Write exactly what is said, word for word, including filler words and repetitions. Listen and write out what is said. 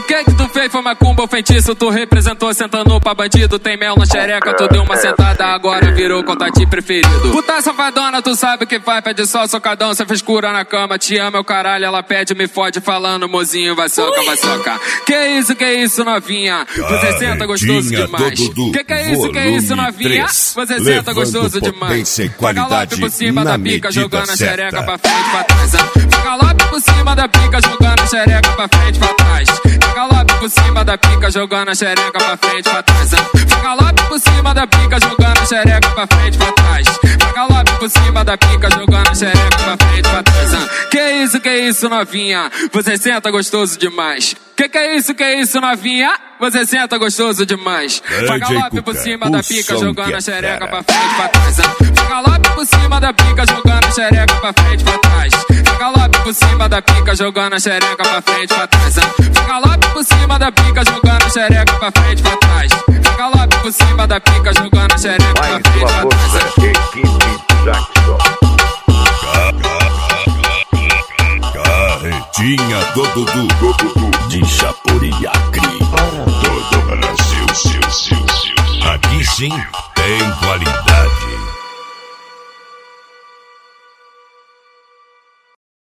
que que tu fez? Foi macumba ou feitiço? Tu representou sentando pra bandido. Tem mel na xereca, tu deu uma sentada, agora virou contatinho preferido. Puta safadona, tu sabe o que faz, pede só socadão, cê fez cura na cama, te ama, meu caralho, ela pede, me fode falando, mozinho, vai soca, vai soca. Que isso, que isso, novinha? Você senta gostoso demais. Que que é isso, que é isso, novinha? Você senta gostoso demais. Galope por cima da pica, jogando a xereca pra frente, pra trás. Galope por cima da pica, jogando a xereca pra frente, pra trás. Galope por cima da pica, jogando a xereca pra frente, pra trás. Galope por cima da pica, jogando a xereca pra frente, pra trás. Galope por cima da pica, jogando a xereca pra frente, pra trás. Que isso, que isso, novinha? Você senta gostoso demais. Que que é isso, que é isso, novinha? Você senta gostoso demais. Galope por cima da pica, jogando a xereca pra frente, pra trás. Galope por cima da pica, jogando a xereca pra frente, pra trás. Galope por cima da pica, jogando a xereca pra frente, pra trás. Galope por cima da pica, jogando a xereca pra frente, pra trás. Galope por cima da pica, jogando a xereca pra frente, pra trás. Carretinha do Dudu de Chapuriacri. Todo Brasil, sil, sil, sil. Aqui sim tem qualidade.